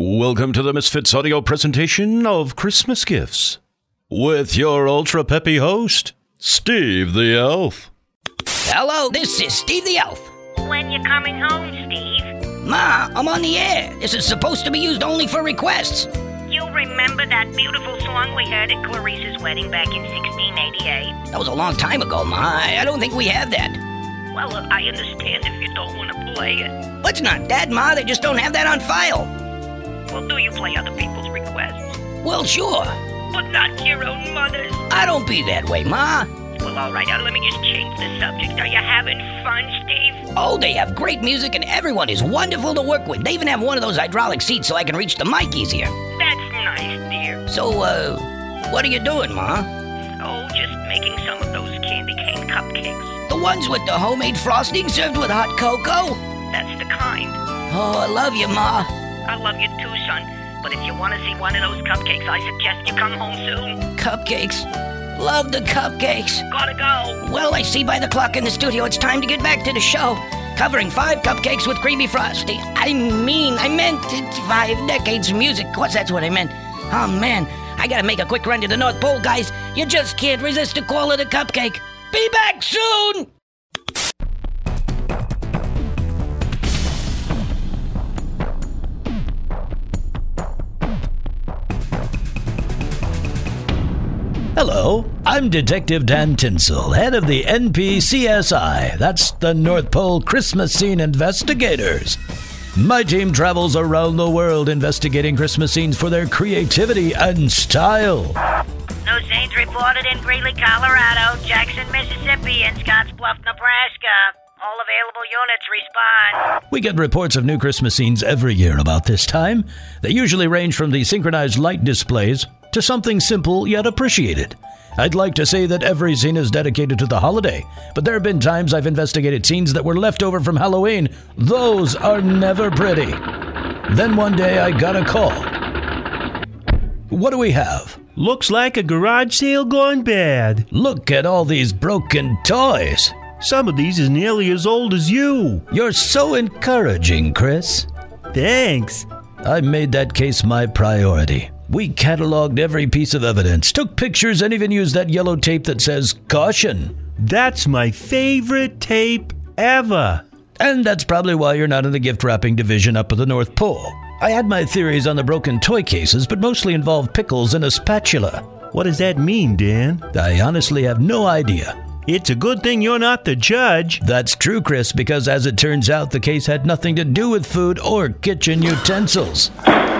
Welcome to the Misfits audio presentation of Christmas Gifts with your ultra peppy host, Steve the Elf. Hello, this is Steve the Elf. When you coming home, Steve? Ma, I'm on the air. This is supposed to be used only for requests. You remember that beautiful song we heard at Clarice's wedding back in 1688? That was a long time ago, Ma. I don't think we have that. Well, I understand if you don't want to play it. It's not that, Ma. They just don't have that on file. Well, do you play other people's requests? Well, sure. But not your own mother's? I don't be that way, Ma. Well, all right, let me just change the subject. Are you having fun, Steve? Oh, they have great music and everyone is wonderful to work with. They even have one of those hydraulic seats so I can reach the mic easier. That's nice, dear. So, what are you doing, Ma? Oh, just making some of those candy cane cupcakes. The ones with the homemade frosting served with hot cocoa? That's the kind. Oh, I love you, Ma. I love you too, son. But if you want to see one of those cupcakes, I suggest you come home soon. Cupcakes. Love the cupcakes. Gotta go. Well, I see by the clock in the studio it's time to get back to the show. Covering 5 cupcakes with creamy frosting. I meant 5 decades of music. Of course, that's what I meant. Oh, man. I gotta make a quick run to the North Pole, guys. You just can't resist the call of the cupcake. Be back soon! Hello, I'm Detective Dan Tinsel, head of the NPCSI. That's the North Pole Christmas Scene Investigators. My team travels around the world investigating Christmas scenes for their creativity and style. No scenes reported in Greeley, Colorado, Jackson, Mississippi, and Scottsbluff, Nebraska. All available units respond. We get reports of new Christmas scenes every year about this time. They usually range from the synchronized light displays to something simple yet appreciated. I'd like to say that every scene is dedicated to the holiday, but there have been times I've investigated scenes that were left over from Halloween. Those are never pretty. Then one day I got a call. What do we have? Looks like a garage sale gone bad. Look at all these broken toys. Some of these is nearly as old as you. You're so encouraging, Chris. Thanks. I made that case my priority. We cataloged every piece of evidence, took pictures, and even used that yellow tape that says caution. That's my favorite tape ever. And that's probably why you're not in the gift wrapping division up at the North Pole. I had my theories on the broken toy cases, but mostly involved pickles and a spatula. What does that mean, Dan? I honestly have no idea. It's a good thing you're not the judge. That's true, Chris, because as it turns out, the case had nothing to do with food or kitchen utensils.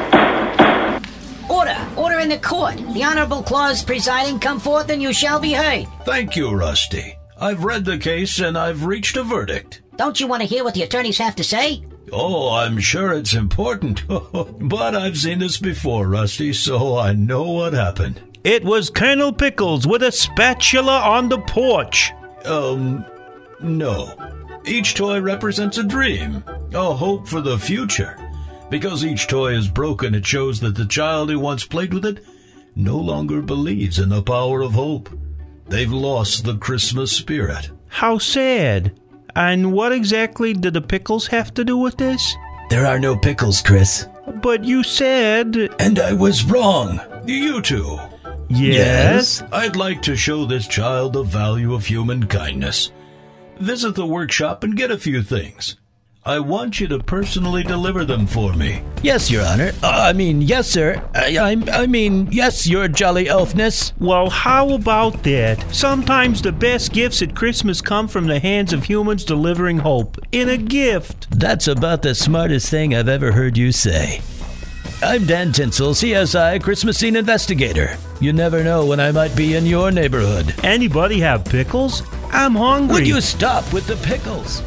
Order in the court. The Honorable Clause presiding, come forth and you shall be heard. Thank you, Rusty. I've read the case and I've reached a verdict. Don't you want to hear what the attorneys have to say? Oh, I'm sure it's important. But I've seen this before, Rusty, so I know what happened. It was Colonel Pickles with a spatula on the porch. No. Each toy represents a dream, a hope for the future. Because each toy is broken, it shows that the child who once played with it no longer believes in the power of hope. They've lost the Christmas spirit. How sad. And what exactly do the pickles have to do with this? There are no pickles, Chris. But you said... And I was wrong. You two. Yes? I'd like to show this child the value of human kindness. Visit the workshop and get a few things. I want you to personally deliver them for me. Yes, Your Honor. Yes, sir. Yes, Your Jolly Elfness. Well, how about that? Sometimes the best gifts at Christmas come from the hands of humans delivering hope in a gift. That's about the smartest thing I've ever heard you say. I'm Dan Tinsel, CSI Christmas Scene Investigator. You never know when I might be in your neighborhood. Anybody have pickles? I'm hungry. Would you stop with the pickles?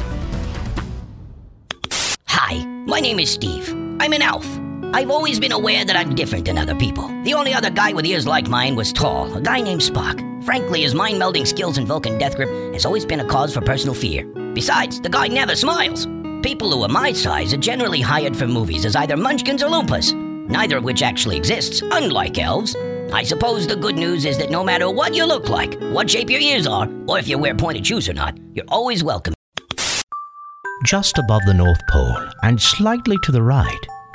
Hi, my name is Steve. I'm an elf. I've always been aware that I'm different than other people. The only other guy with ears like mine was tall, a guy named Spock. Frankly, his mind-melding skills and Vulcan death grip has always been a cause for personal fear. Besides, the guy never smiles. People who are my size are generally hired for movies as either munchkins or loompas, neither of which actually exists, unlike elves. I suppose the good news is that no matter what you look like, what shape your ears are, or if you wear pointed shoes or not, you're always welcome. Just above the North Pole, and slightly to the right,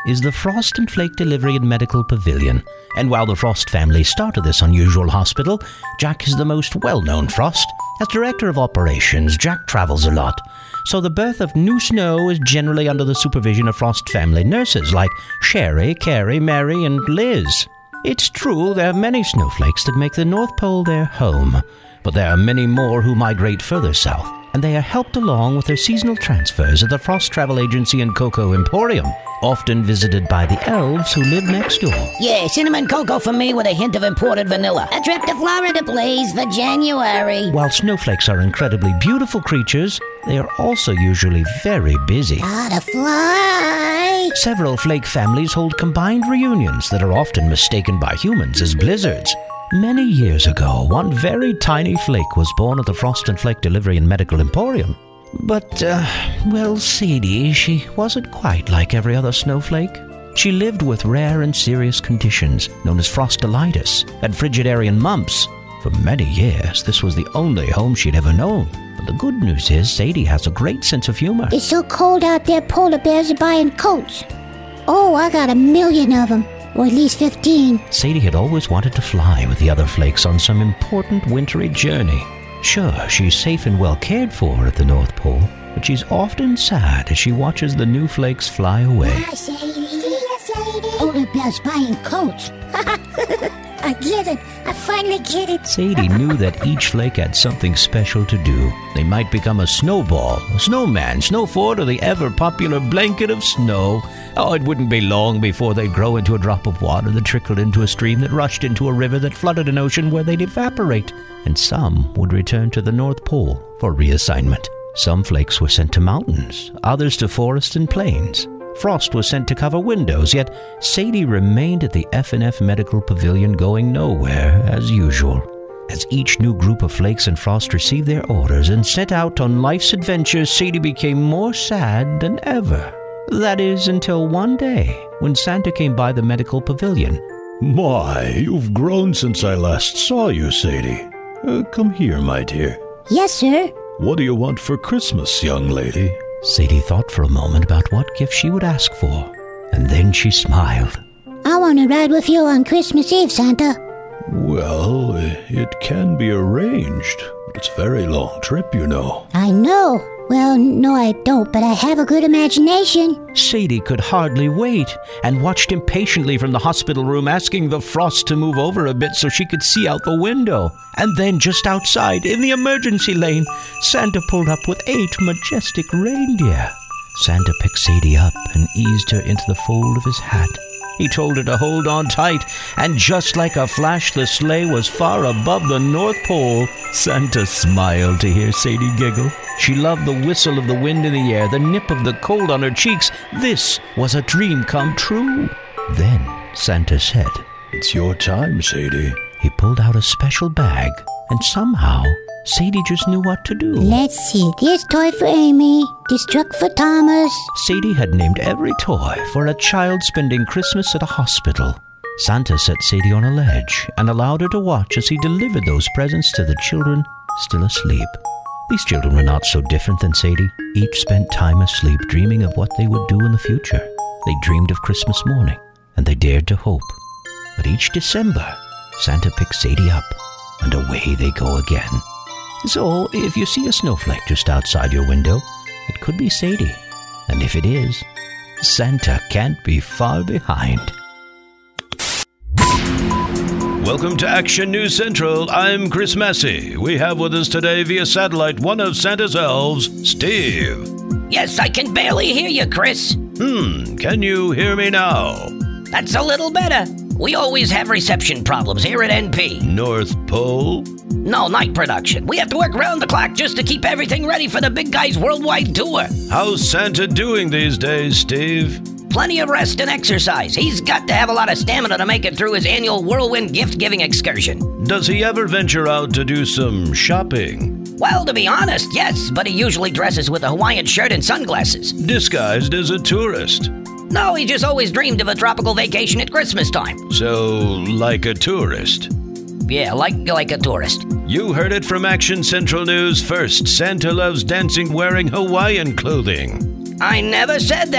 is the Frost and Flake Delivery and Medical Pavilion. And while the Frost family started this unusual hospital, Jack is the most well-known Frost. As director of operations, Jack travels a lot. So the birth of new snow is generally under the supervision of Frost family nurses like Sherry, Carrie, Mary, and Liz. It's true there are many snowflakes that make the North Pole their home, but there are many more who migrate further south, and they are helped along with their seasonal transfers at the Frost Travel Agency and Cocoa Emporium, often visited by the elves who live next door. Yeah, cinnamon cocoa for me with a hint of imported vanilla. A trip to Florida, please, for January. While snowflakes are incredibly beautiful creatures, they are also usually very busy. Gotta fly. Several flake families hold combined reunions that are often mistaken by humans as blizzards. Many years ago, one very tiny flake was born at the Frost and Flake Delivery and Medical Emporium. But, Sadie, she wasn't quite like every other snowflake. She lived with rare and serious conditions known as frostolitis and frigidarian mumps. For many years, this was the only home she'd ever known. But the good news is Sadie has a great sense of humor. It's so cold out there, polar bears are buying coats. Oh, I got 1 million of them. Or at least 15. Sadie had always wanted to fly with the other flakes on some important wintry journey. Sure, she's safe and well cared for at the North Pole, but she's often sad as she watches the new flakes fly away. Hi, Sadie. Polar bears buying coats. I get it. I finally get it. Sadie knew that each flake had something special to do. They might become a snowball, a snowman, snow fort, or the ever-popular blanket of snow. Oh, it wouldn't be long before they'd grow into a drop of water that trickled into a stream that rushed into a river that flooded an ocean where they'd evaporate. And some would return to the North Pole for reassignment. Some flakes were sent to mountains, others to forests and plains. Frost was sent to cover windows, yet Sadie remained at the F&F Medical Pavilion going nowhere, as usual. As each new group of Flakes and Frost received their orders and set out on life's adventures, Sadie became more sad than ever. That is, until one day, when Santa came by the medical pavilion. My, you've grown since I last saw you, Sadie. Come here, my dear. Yes, sir. What do you want for Christmas, young lady? Sadie thought for a moment about what gift she would ask for, and then she smiled. I want to ride with you on Christmas Eve, Santa. Well, it can be arranged. It's a very long trip, you know. I know. Well, no, I don't, but I have a good imagination. Sadie could hardly wait and watched impatiently from the hospital room, asking the Frost to move over a bit so she could see out the window. And then just outside, in the emergency lane, Santa pulled up with 8 majestic reindeer. Santa picked Sadie up and eased her into the fold of his hat. He told her to hold on tight, and just like a flash, the sleigh was far above the North Pole. Santa smiled to hear Sadie giggle. She loved the whistle of the wind in the air, the nip of the cold on her cheeks. This was a dream come true. Then Santa said, "It's your time, Sadie." He pulled out a special bag, and somehow Sadie just knew what to do. Let's see. This toy for Amy. This truck for Thomas. Sadie had named every toy for a child spending Christmas at a hospital. Santa set Sadie on a ledge and allowed her to watch as he delivered those presents to the children still asleep. These children were not so different than Sadie. Each spent time asleep dreaming of what they would do in the future. They dreamed of Christmas morning, and they dared to hope. But each December, Santa picked Sadie up, and away they go again. So, if you see a snowflake just outside your window, it could be Sadie. And if it is, Santa can't be far behind. Welcome to Action News Central. I'm Chris Massey. We have with us today via satellite one of Santa's elves, Steve. Yes, I can barely hear you, Chris. Can you hear me now? That's a little better. We always have reception problems here at NP. North Pole? No, night production. We have to work round the clock just to keep everything ready for the big guy's worldwide tour. How's Santa doing these days, Steve? Plenty of rest and exercise. He's got to have a lot of stamina to make it through his annual whirlwind gift-giving excursion. Does he ever venture out to do some shopping? Well, to be honest, yes, but he usually dresses with a Hawaiian shirt and sunglasses. Disguised as a tourist? No, he just always dreamed of a tropical vacation at Christmas time. So, like a tourist? Yeah, like a tourist. You heard it from Action Central News first. Santa loves dancing wearing Hawaiian clothing. I never said that.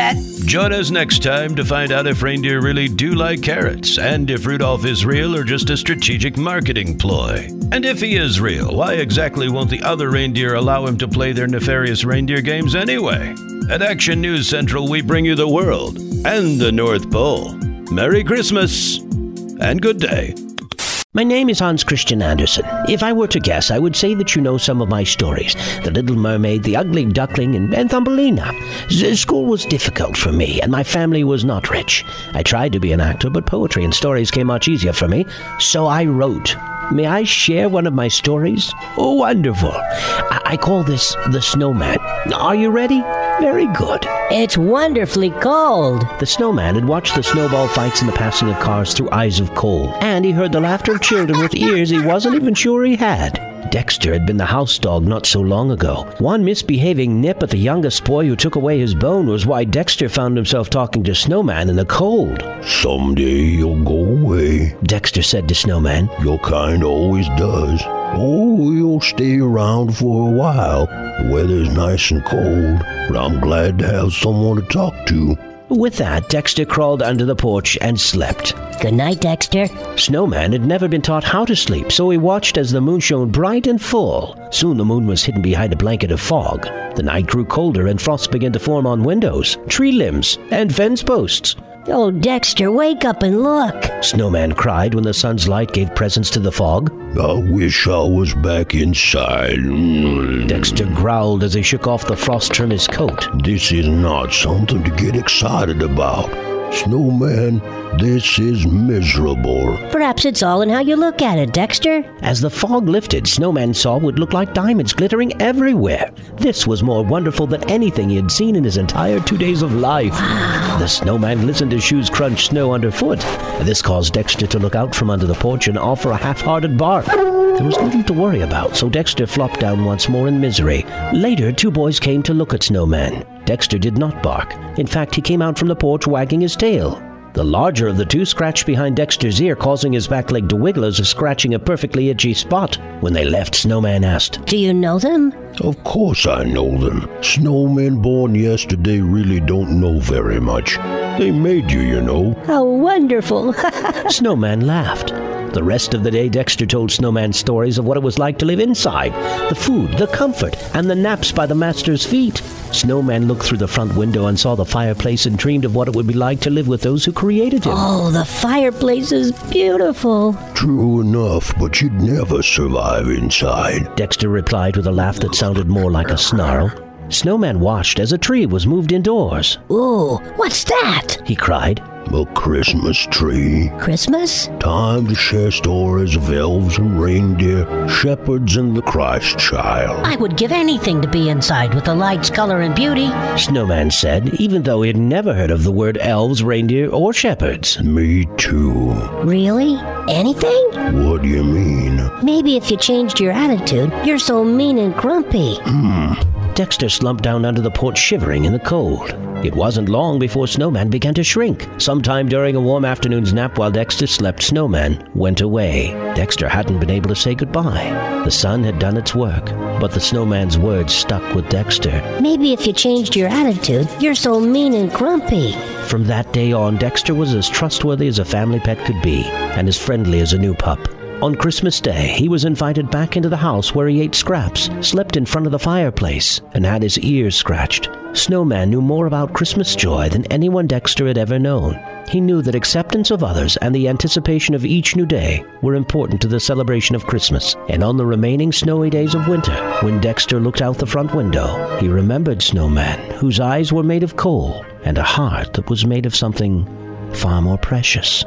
Join us next time to find out if reindeer really do like carrots, and if Rudolph is real or just a strategic marketing ploy. And if he is real, why exactly won't the other reindeer allow him to play their nefarious reindeer games anyway? At Action News Central, we bring you the world and the North Pole. Merry Christmas and good day. My name is Hans Christian Andersen. If I were to guess, I would say that you know some of my stories. The Little Mermaid, The Ugly Duckling, and Thumbelina. School was difficult for me, and my family was not rich. I tried to be an actor, but poetry and stories came much easier for me, so I wrote. May I share one of my stories? Oh, wonderful. I call this The Snowman. Are you ready? Very good. It's wonderfully cold. The snowman had watched the snowball fights and the passing of cars through eyes of coal, and he heard the laughter of children with ears he wasn't even sure he had. Dexter had been the house dog not so long ago. One misbehaving nip at the youngest boy who took away his bone was why Dexter found himself talking to Snowman in the cold. Someday you'll go away, Dexter said to Snowman. Your kind always does. Oh, you'll stay around for a while. The weather's nice and cold, but I'm glad to have someone to talk to. With that, Dexter crawled under the porch and slept. Good night, Dexter. Snowman had never been taught how to sleep, so he watched as the moon shone bright and full. Soon the moon was hidden behind a blanket of fog. The night grew colder and frost began to form on windows, tree limbs, and fence posts. Oh, Dexter, wake up and look. Snowman cried when the sun's light gave presence to the fog. I wish I was back inside. Dexter growled as he shook off the frost from his coat. This is not something to get excited about. Snowman, this is miserable. Perhaps it's all in how you look at it, Dexter. As the fog lifted, Snowman saw what looked like diamonds glittering everywhere. This was more wonderful than anything he had seen in his entire 2 days of life. Wow. The snowman listened as shoes crunched snow underfoot. This caused Dexter to look out from under the porch and offer a half-hearted bark. There was little to worry about, so Dexter flopped down once more in misery. Later, 2 boys came to look at Snowman. Dexter did not bark. In fact, he came out from the porch wagging his tail. The larger of the 2 scratched behind Dexter's ear, causing his back leg to wiggle as if scratching a perfectly itchy spot. When they left, Snowman asked, Do you know them? Of course I know them. Snowmen born yesterday really don't know very much. They made you, you know. How wonderful. Snowman laughed. The rest of the day, Dexter told Snowman stories of what it was like to live inside, the food, the comfort, and the naps by the master's feet. Snowman looked through the front window and saw the fireplace and dreamed of what it would be like to live with those who created him. Oh, the fireplace is beautiful. True enough, but you'd never survive inside, Dexter replied with a laugh that sounded more like a snarl. Snowman watched as a tree was moved indoors. Ooh, what's that? He cried. A Christmas tree. Christmas? Time to share stories of elves and reindeer, shepherds and the Christ child. I would give anything to be inside with the lights, color, and beauty, Snowman said, even though he had never heard of the word elves, reindeer, or shepherds. Me too. Really? Anything? What do you mean? Maybe if you changed your attitude. You're so mean and grumpy. Dexter slumped down under the porch, shivering in the cold. It wasn't long before Snowman began to shrink. Sometime during a warm afternoon's nap while Dexter slept, Snowman went away. Dexter hadn't been able to say goodbye. The sun had done its work, but the snowman's words stuck with Dexter. Maybe if you changed your attitude. You're so mean and grumpy. From that day on, Dexter was as trustworthy as a family pet could be, and as friendly as a new pup. On Christmas Day, he was invited back into the house where he ate scraps, slept in front of the fireplace, and had his ears scratched. Snowman knew more about Christmas joy than anyone Dexter had ever known. He knew that acceptance of others and the anticipation of each new day were important to the celebration of Christmas. And on the remaining snowy days of winter, when Dexter looked out the front window, he remembered Snowman, whose eyes were made of coal, and a heart that was made of something far more precious.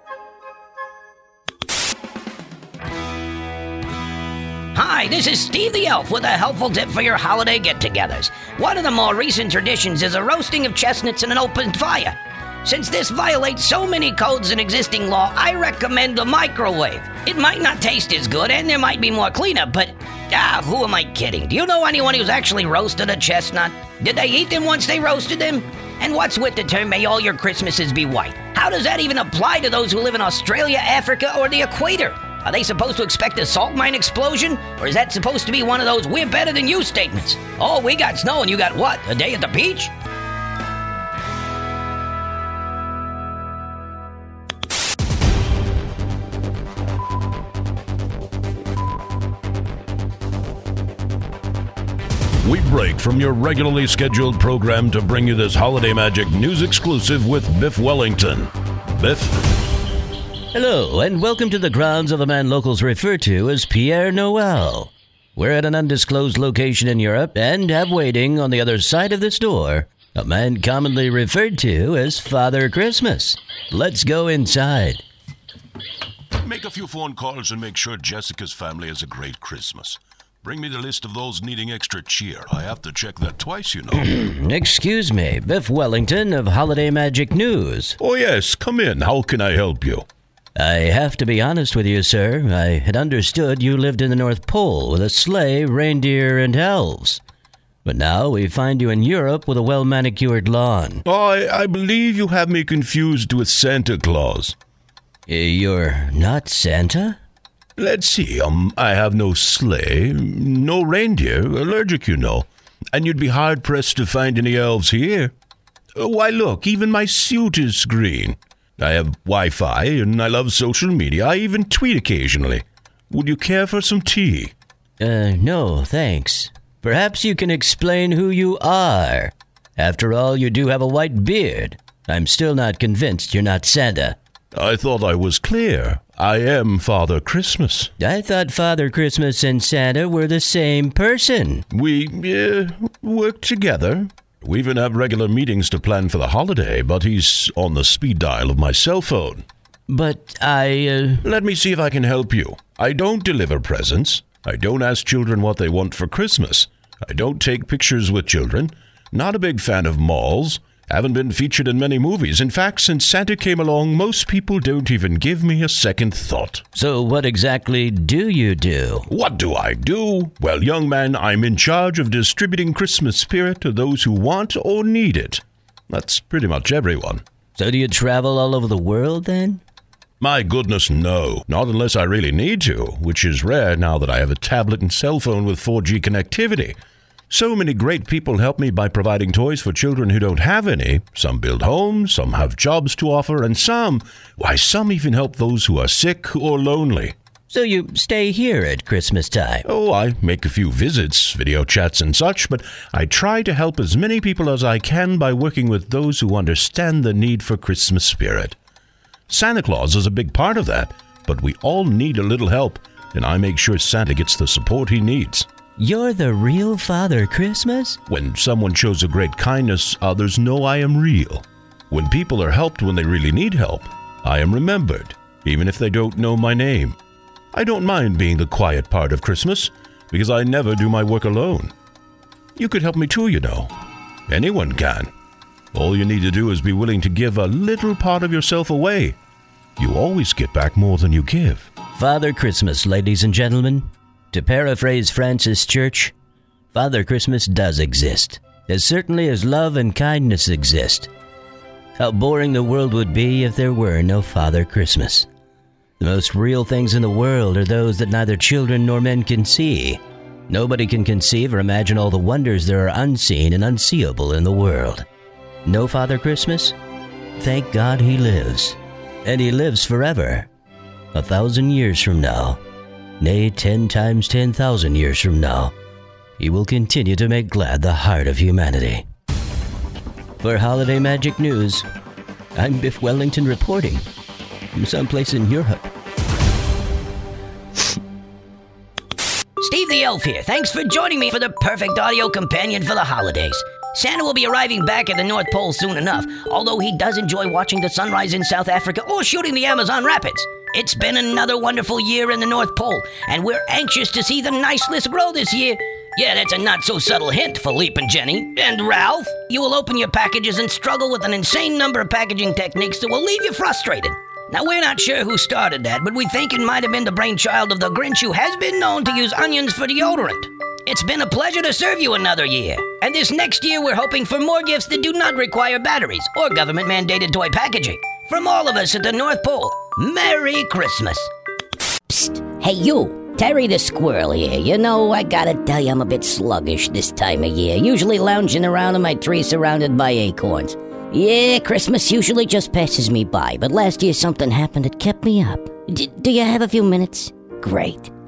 Hi, this is Steve the Elf with a helpful tip for your holiday get-togethers. One of the more recent traditions is a roasting of chestnuts in an open fire. Since this violates so many codes in existing law, I recommend the microwave. It might not taste as good and there might be more cleanup, but who am I kidding? Do you know anyone who's actually roasted a chestnut? Did they eat them once they roasted them? And what's with the term, may all your Christmases be white? How does that even apply to those who live in Australia, Africa, or the equator? Are they supposed to expect a salt mine explosion? Or is that supposed to be one of those we're better than you statements? Oh, we got snow and you got what? A day at the beach? We break from your regularly scheduled program to bring you this Holiday Magic news exclusive with Biff Wellington. Biff? Hello, and welcome to the grounds of the man locals refer to as Pierre Noel. We're at an undisclosed location in Europe and have waiting on the other side of this door a man commonly referred to as Father Christmas. Let's go inside. Make a few phone calls and make sure Jessica's family has a great Christmas. Bring me the list of those needing extra cheer. I have to check that twice, you know. Excuse me, Biff Wellington of Holiday Magic News. Oh, yes. Come in. How can I help you? I have to be honest with you, sir. I had understood you lived in the North Pole with a sleigh, reindeer, and elves. But now we find you in Europe with a well-manicured lawn. I believe you have me confused with Santa Claus. You're not Santa? Let's see, I have no sleigh, no reindeer, allergic, you know, and you'd be hard-pressed to find any elves here. Why, look, even my suit is green. I have Wi-Fi, and I love social media. I even tweet occasionally. Would you care for some tea? No, thanks. Perhaps you can explain who you are. After all, you do have a white beard. I'm still not convinced you're not Santa. I thought I was clear. I am Father Christmas. I thought Father Christmas and Santa were the same person. We work together. We even have regular meetings to plan for the holiday, but he's on the speed dial of my cell phone. But Let me see if I can help you. I don't deliver presents. I don't ask children what they want for Christmas. I don't take pictures with children. Not a big fan of malls. Haven't been featured in many movies. In fact, since Santa came along, most people don't even give me a second thought. So what exactly do you do? What do I do? Well, young man, I'm in charge of distributing Christmas spirit to those who want or need it. That's pretty much everyone. So do you travel all over the world, then? My goodness, no. Not unless I really need to, which is rare now that I have a tablet and cell phone with 4G connectivity. So many great people help me by providing toys for children who don't have any. Some build homes, some have jobs to offer, and some even help those who are sick or lonely. So you stay here at Christmas time? Oh, I make a few visits, video chats and such, but I try to help as many people as I can by working with those who understand the need for Christmas spirit. Santa Claus is a big part of that, but we all need a little help, and I make sure Santa gets the support he needs. You're the real Father Christmas? When someone shows a great kindness, others know I am real. When people are helped when they really need help, I am remembered, even if they don't know my name. I don't mind being the quiet part of Christmas, because I never do my work alone. You could help me too, you know. Anyone can. All you need to do is be willing to give a little part of yourself away. You always get back more than you give. Father Christmas, ladies and gentlemen. To paraphrase Francis Church, Father Christmas does exist, as certainly as love and kindness exist. How boring the world would be if there were no Father Christmas. The most real things in the world are those that neither children nor men can see. Nobody can conceive or imagine all the wonders there are unseen and unseeable in the world. No Father Christmas? Thank God he lives. And he lives forever. 1,000 years from now. Nay, 10 times 10,000 years from now, he will continue to make glad the heart of humanity. For Holiday Magic News, I'm Biff Wellington reporting from someplace in Europe. Steve the Elf here. Thanks for joining me for the perfect audio companion for the holidays. Santa will be arriving back at the North Pole soon enough, although he does enjoy watching the sunrise in South Africa or shooting the Amazon Rapids. It's been another wonderful year in the North Pole, and we're anxious to see the nice list grow this year. Yeah, that's a not-so-subtle hint, Philippe and Jenny. And Ralph, you will open your packages and struggle with an insane number of packaging techniques that will leave you frustrated. Now, we're not sure who started that, but we think it might have been the brainchild of the Grinch, who has been known to use onions for deodorant. It's been a pleasure to serve you another year. And this next year, we're hoping for more gifts that do not require batteries or government-mandated toy packaging. From all of us at the North Pole, Merry Christmas. Psst. Hey, you. Terry the Squirrel here. You know, I gotta tell you, I'm a bit sluggish this time of year. Usually lounging around in my tree surrounded by acorns. Yeah, Christmas usually just passes me by, but last year something happened that kept me up. Do you have a few minutes? Great.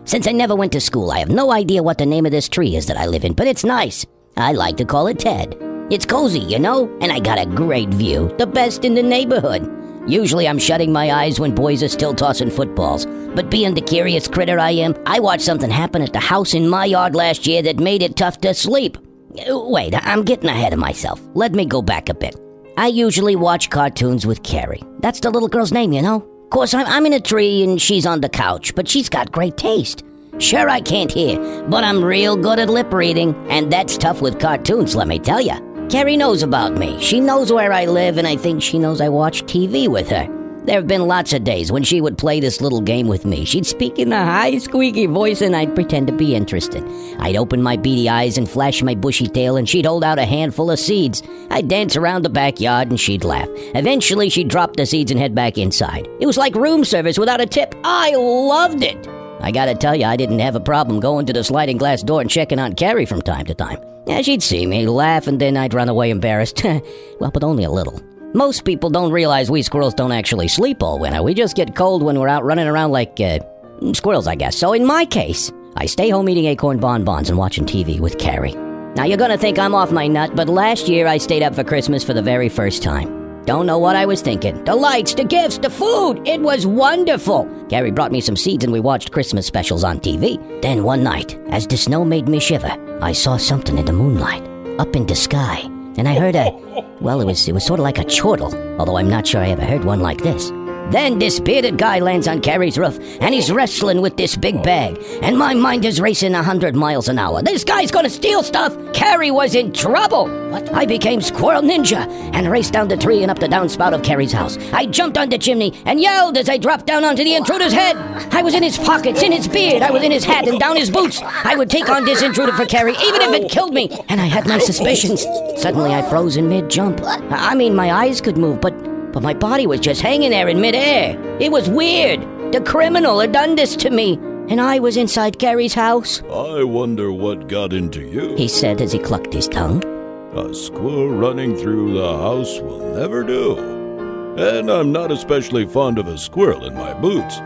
Since I never went to school, I have no idea what the name of this tree is that I live in, but it's nice. I like to call it Ted. It's cozy, you know, and I got a great view, the best in the neighborhood. Usually I'm shutting my eyes when boys are still tossing footballs, but being the curious critter I am, I watched something happen at the house in my yard last year that made it tough to sleep. Wait, I'm getting ahead of myself. Let me go back a bit. I usually watch cartoons with Carrie. That's the little girl's name, you know? Of course, I'm in a tree and she's on the couch, but she's got great taste. Sure, I can't hear, but I'm real good at lip reading, and that's tough with cartoons, let me tell ya. Carrie knows about me. She knows where I live, and I think she knows I watch TV with her. There have been lots of days when she would play this little game with me. She'd speak in a high, squeaky voice, and I'd pretend to be interested. I'd open my beady eyes and flash my bushy tail, and she'd hold out a handful of seeds. I'd dance around the backyard, and she'd laugh. Eventually, she'd drop the seeds and head back inside. It was like room service without a tip. I loved it. I gotta tell you, I didn't have a problem going to the sliding glass door and checking on Carrie from time to time. Yeah, she'd see me, laugh, and then I'd run away embarrassed. Well, but only a little. Most people don't realize we squirrels don't actually sleep all winter. We just get cold when we're out running around like, squirrels, I guess. So in my case, I stay home eating acorn bonbons and watching TV with Carrie. Now, you're gonna think I'm off my nut, but last year I stayed up for Christmas for the very first time. Don't know what I was thinking. The lights, the gifts, the food. It was wonderful. Carrie brought me some seeds and we watched Christmas specials on TV. Then one night, as the snow made me shiver, I saw something in the moonlight, up in the sky. And I heard it was sort of like a chortle, although I'm not sure I ever heard one like this. Then this bearded guy lands on Carrie's roof, and he's wrestling with this big bag. And my mind is racing 100 miles an hour. This guy's gonna steal stuff! Carrie was in trouble! What? I became Squirrel Ninja, and raced down the tree and up the downspout of Carrie's house. I jumped on the chimney, and yelled as I dropped down onto the intruder's head. I was in his pockets, in his beard, I was in his hat, and down his boots. I would take on this intruder for Carrie, even if it killed me. And I had my suspicions. Suddenly I froze in mid-jump. I mean, my eyes could move, but my body was just hanging there in midair. It was weird. The criminal had done this to me, and I was inside Carrie's house. I wonder what got into you, he said as he clucked his tongue. A squirrel running through the house will never do. And I'm not especially fond of a squirrel in my boots.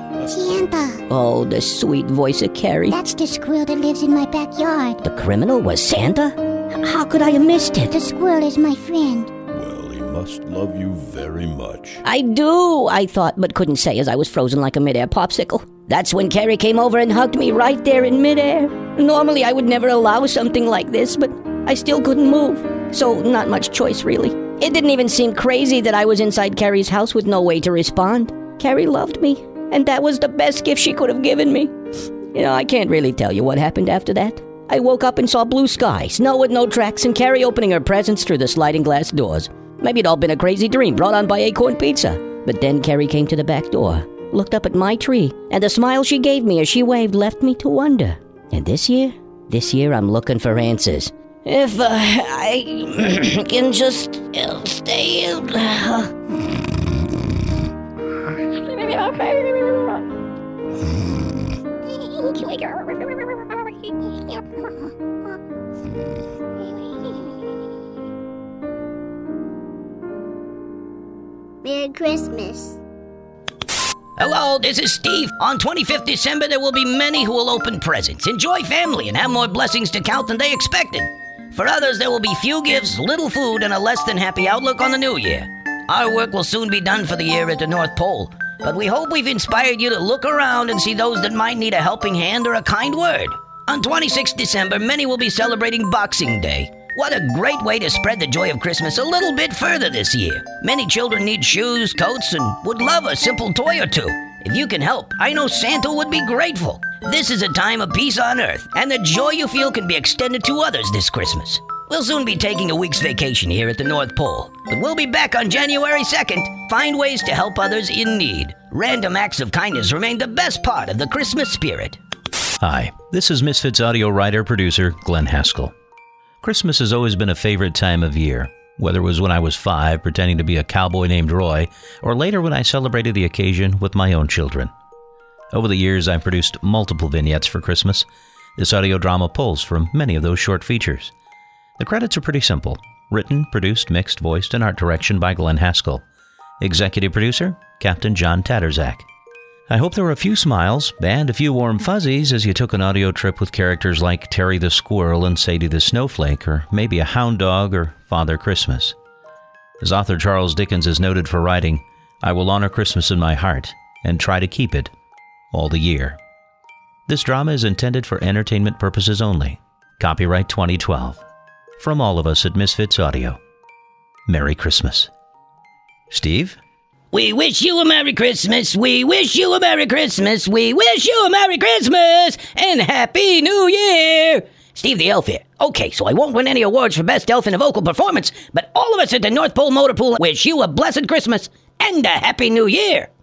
Santa. Oh, the sweet voice of Carrie. That's the squirrel that lives in my backyard. The criminal was Santa? How could I have missed it? The squirrel is my friend. Must love you very much. I do, I thought, but couldn't say as I was frozen like a midair popsicle. That's when Carrie came over and hugged me right there in midair. Normally I would never allow something like this, but I still couldn't move. So not much choice, really. It didn't even seem crazy that I was inside Carrie's house with no way to respond. Carrie loved me, and that was the best gift she could have given me. You know, I can't really tell you what happened after that. I woke up and saw blue sky, snow with no tracks, and Carrie opening her presents through the sliding glass doors. Maybe it'd all been a crazy dream brought on by Acorn Pizza. But then Carrie came to the back door, looked up at my tree, and the smile she gave me as she waved left me to wonder. And this year I'm looking for answers. If I can just stay... Merry Christmas. Hello, this is Steve. On 25th December, there will be many who will open presents, enjoy family, and have more blessings to count than they expected. For others, there will be few gifts, little food, and a less than happy outlook on the new year. Our work will soon be done for the year at the North Pole, but we hope we've inspired you to look around and see those that might need a helping hand or a kind word. On 26th December, many will be celebrating Boxing Day. What a great way to spread the joy of Christmas a little bit further this year. Many children need shoes, coats, and would love a simple toy or two. If you can help, I know Santa would be grateful. This is a time of peace on earth, and the joy you feel can be extended to others this Christmas. We'll soon be taking a week's vacation here at the North Pole, but we'll be back on January 2nd. Find ways to help others in need. Random acts of kindness remain the best part of the Christmas spirit. Hi, this is Misfits audio writer-producer Glenn Haskell. Christmas has always been a favorite time of year, whether it was when I was 5 pretending to be a cowboy named Roy, or later when I celebrated the occasion with my own children. Over the years, I've produced multiple vignettes for Christmas. This audio drama pulls from many of those short features. The credits are pretty simple. Written, produced, mixed, voiced, and art direction by Glenn Haskell. Executive producer, Captain John Tatterzak. I hope there were a few smiles and a few warm fuzzies as you took an audio trip with characters like Terry the Squirrel and Sadie the Snowflake, or maybe a hound dog or Father Christmas. As author Charles Dickens is noted for writing, I will honor Christmas in my heart and try to keep it all the year. This drama is intended for entertainment purposes only. Copyright 2012. From all of us at Misfits Audio. Merry Christmas. Steve? We wish you a Merry Christmas. We wish you a Merry Christmas. We wish you a Merry Christmas and Happy New Year. Steve the Elf here. Okay, so I won't win any awards for Best Elf in a Vocal Performance, but all of us at the North Pole Motor Pool wish you a blessed Christmas and a Happy New Year.